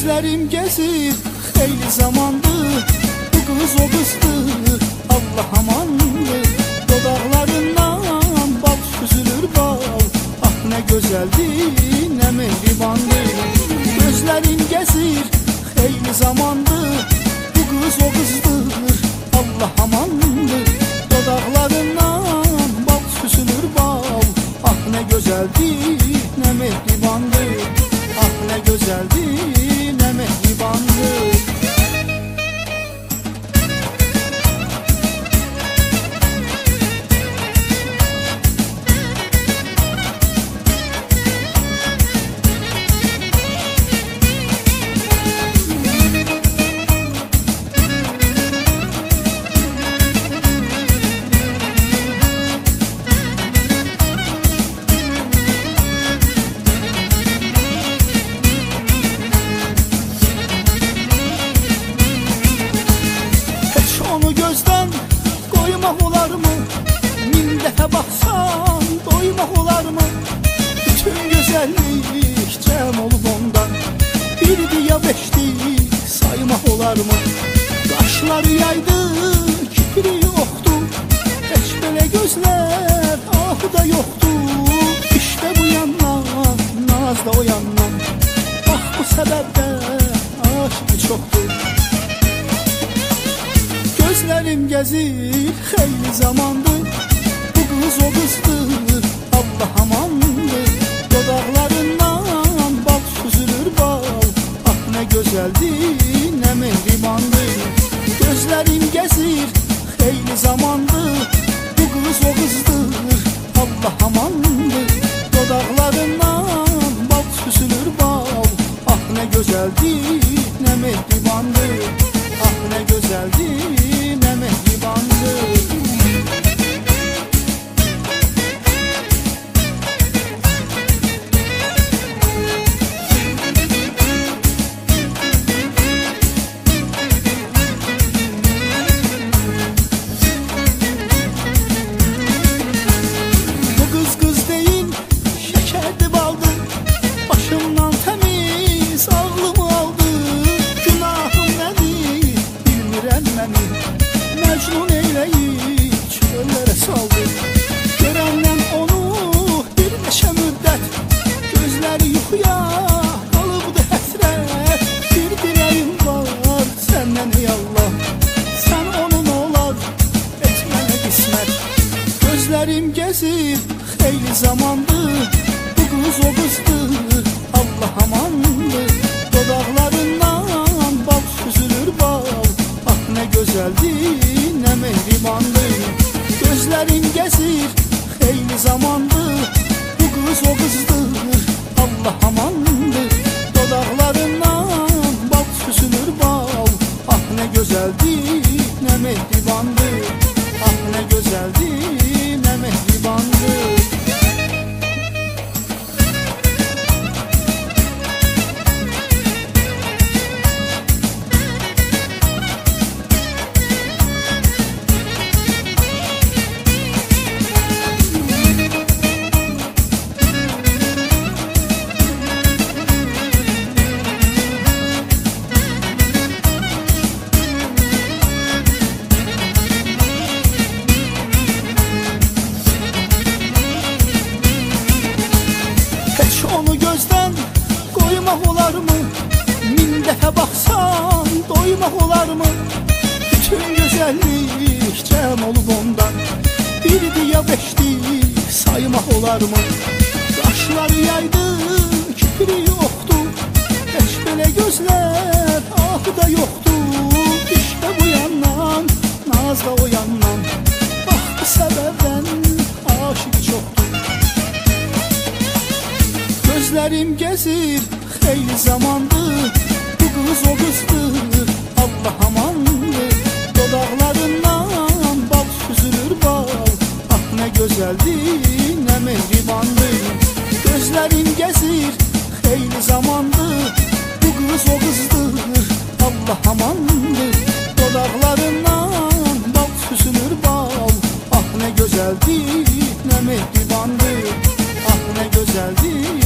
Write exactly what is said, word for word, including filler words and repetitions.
Gözlerim gezir hayli zamandır, bu kız o kızdır, Allah amandır. Dodaklarından bal süzülür bal, ah ne güzeldir, ne mehribandır. Gözlerim gezir hayli zamandır, bu kız o kızdır, Allah amandır. Dodaklarından bal süzülür bal, ah ne güzeldir, ne mehribandır. Ah ne güzeldir, ne mehribandır. Onu gözden koymak olar mı? Min defa baksan doymak olar mı? Bütün güzellik cem olup ondan birdi ya beşti saymak olar mı? Kaşları yaydı, kipri yoktu, hiç böyle gözler ahı da yoktu. İşte bu yandan, naz da o yandan, ah bu sebepten aşkı çoktu. Gözlerim gezir hayli zamandır, bu kız o kızdır, Allah amandır. Dodaklarından bal süzülür bal, ah ne güzeldir, ne mehribandır. Gözlerim gezir hayli zamandır, bu kız o kızdır, Allah amandır. Dodaklarından bal süzülür bal, ah ne güzeldir, ne mehribandır. Ah ne güzeldir, ne mehribandır. Bu kız kız değil, şekerdi baldı, başımdan temiz ağlımı aldı. Günahım nedir bilmirem məni, Mecnun eyleyip çöllere saldı. Görəndən onu bir neçə müddət, gözləri yuxuya qalıbdı həsrət. Bir diləyim var səndən ey Allah, sən onun olar et mənə qismət. Gözlerim gezir hayli zamandır, bu kız o kızdır, Allah amandır. Dodaklarından bal süzülür bal, ah ne güzeldir, ne mehribandır. Gözlerim gezir hayli zamandır, bu kız o kızdır, Allah amandır. Dodaklarından bal süzülür bal, ah ne güzeldir, ne mehribandır. Ah ne güzeldir, ne mehribandır. Onu gözden koymak olar mı? Min defa baksan doymak olar mı? Bütün güzellik cem olup ondan birdi ya beşti saymak olar mı? Kaşları yaydı, kipri yoktu, hiç böyle gözler ahı da yoktu. İşte bu yandan, naz da o yandan, ah bu sebepten aşık çoktu. Gözlerim gezir hayli zamandır, bu kız o kızdır, Allah amandır. Dodaklarından bal süzülür bal, ah ne güzeldir, ne mehribandır. Gözlerim gezir hayli zamandır, bu kız o kızdır, Allah amandır. Dodaklarından bal süzülür bal, ah ne güzeldir, ne mehribandır. Ah ne güzeldir.